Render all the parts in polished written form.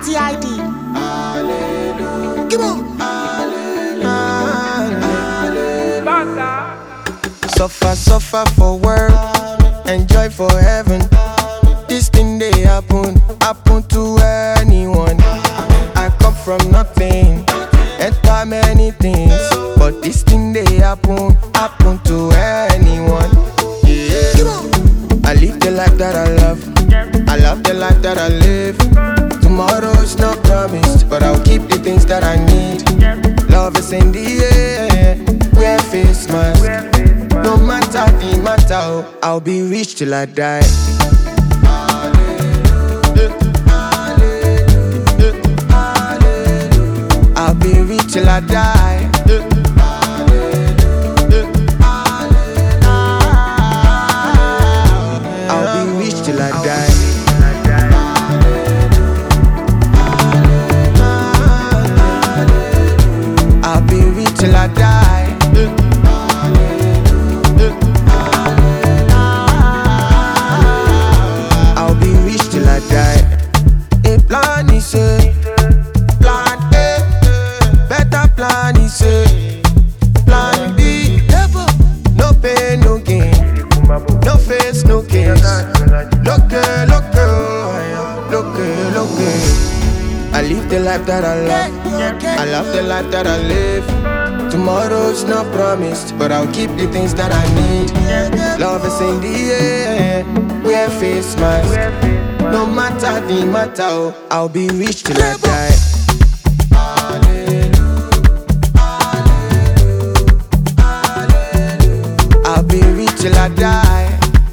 TID. Come on. Suffer for work, enjoy for heaven. This thing they happen to anyone. I come from nothing, enter many things, but this thing they happen to anyone. Yeah. I live the life that I love, I love the life that I live. Tomorrow's not promised, but I'll keep the things that I need. Love is in the air, wear face mask. No matter the matter, I'll be rich till I die. I'll be rich till I die. I'll be rich till I die. I'll be rich till I die. I'll be rich till I die. A plan is a plan A, better plan is a plan B. No pain, no gain, no face, no case. Look, I live the life that I love, I love the life that I live. Tomorrow's not promised, but I'll keep the things that I need. Love is in the air, wear face mask. No matter the matter, I'll be rich till I die. I'll be rich till I die.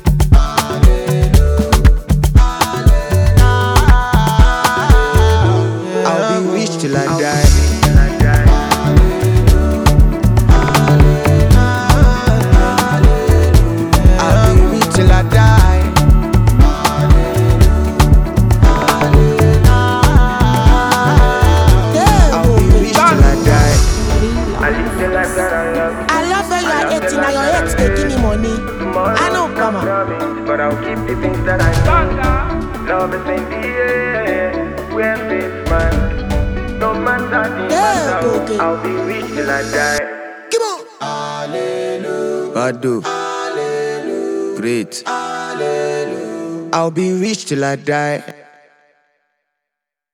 I'll be rich till I die. I'll be rich till I die. I'll be rich till I die. I live the life that I love. I love when you are 18 and your ex they give me money. I know, come on. But I'll keep the things that I need. Love is in the air, wear face mask. No matter the Yeah, matter, okay. I'll be rich till I die. Come on. Badu, great. I'll be rich till I die.